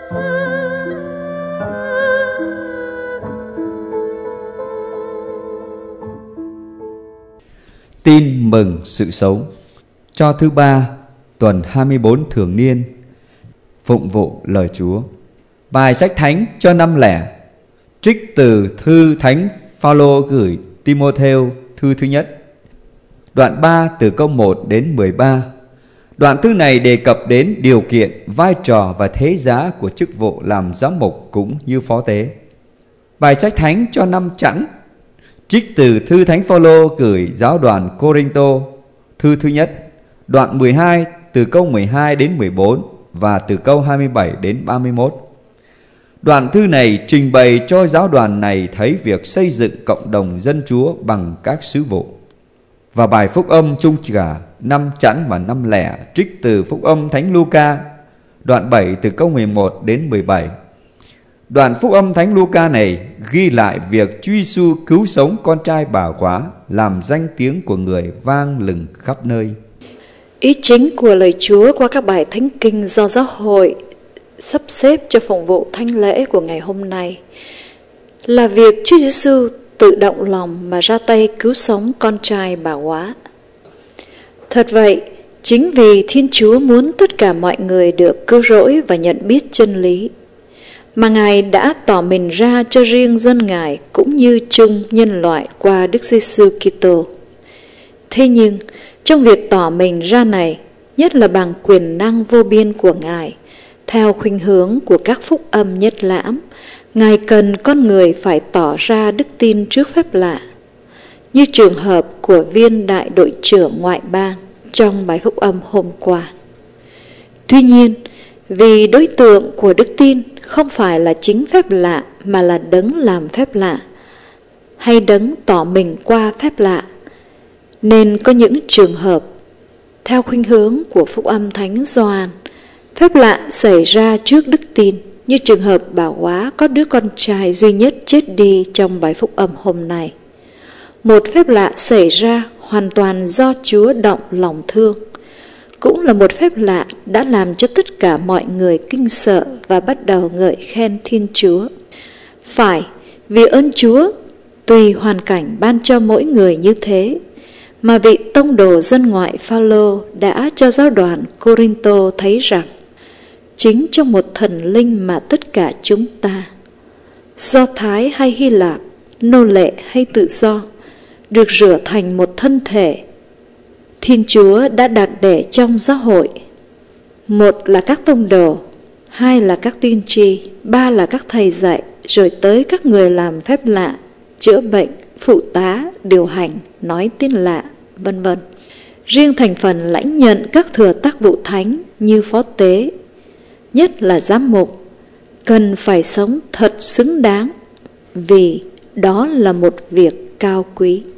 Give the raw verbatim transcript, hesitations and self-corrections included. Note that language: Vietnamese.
Tin mừng sự sống cho thứ ba tuần hai mươi bốn thường niên, phụng vụ lời Chúa. Bài sách thánh cho năm lẻ trích từ thư Thánh Phaolô gửi Timotheo thư thứ nhất, đoạn ba từ câu một đến mười ba. Đoạn thư này đề cập đến điều kiện, vai trò và thế giá của chức vụ làm giám mục cũng như phó tế. Bài sách thánh cho năm chẵn trích từ thư Thánh Phaolô gửi giáo đoàn Cô-rinh-tô thư thứ nhất, đoạn mười hai từ câu mười hai đến mười bốn và từ câu hai mươi bảy đến ba mươi mốt. Đoạn thư này trình bày cho giáo đoàn này thấy việc xây dựng cộng đồng dân Chúa bằng các sứ vụ. Và bài phúc âm chung cả năm chẵn và năm lẻ trích từ phúc âm Thánh Luca, đoạn bảy từ câu mười một đến mười bảy. Đoạn phúc âm Thánh Luca này ghi lại việc Chúa Giêsu cứu sống con trai bà quá, làm danh tiếng của người vang lừng khắp nơi. Ý chính của lời Chúa qua các bài thánh kinh do giáo hội sắp xếp cho phụng vụ thánh lễ của ngày hôm nay là việc Chúa Giêsu tự động lòng mà ra tay cứu sống con trai bà quá. Thật vậy, chính vì Thiên Chúa muốn tất cả mọi người được cứu rỗi và nhận biết chân lý, mà Ngài đã tỏ mình ra cho riêng dân Ngài cũng như chung nhân loại qua Đức Giêsu Kitô. Thế nhưng, trong việc tỏ mình ra này, nhất là bằng quyền năng vô biên của Ngài, theo khuynh hướng của các phúc âm nhất lãm, Ngài cần con người phải tỏ ra đức tin trước phép lạ, như trường hợp của viên đại đội trưởng ngoại bang trong bài phúc âm hôm qua. Tuy nhiên, vì đối tượng của đức tin không phải là chính phép lạ mà là đấng làm phép lạ, hay đấng tỏ mình qua phép lạ, nên có những trường hợp, theo khuynh hướng của phúc âm Thánh Gioan, phép lạ xảy ra trước đức tin, như trường hợp bà quá có đứa con trai duy nhất chết đi trong bài phúc âm hôm nay. Một phép lạ xảy ra hoàn toàn do Chúa động lòng thương, cũng là một phép lạ đã làm cho tất cả mọi người kinh sợ và bắt đầu ngợi khen Thiên Chúa. Phải, vì ơn Chúa tùy hoàn cảnh ban cho mỗi người như thế, mà vị tông đồ dân ngoại Phaolô đã cho giáo đoàn Cô-rinh-tô thấy rằng chính trong một thần linh mà tất cả chúng ta, Do Thái hay Hy Lạp, nô lệ hay tự do, được rửa thành một thân thể, Thiên Chúa đã đặt để trong giáo hội. Một là các tông đồ, hai là các tiên tri, ba là các thầy dạy, rồi tới các người làm phép lạ, chữa bệnh, phụ tá, điều hành, nói tin lạ, vân vân. Riêng thành phần lãnh nhận các thừa tác vụ thánh như phó tế, nhất là giám mục, cần phải sống thật xứng đáng, vì đó là một việc cao quý.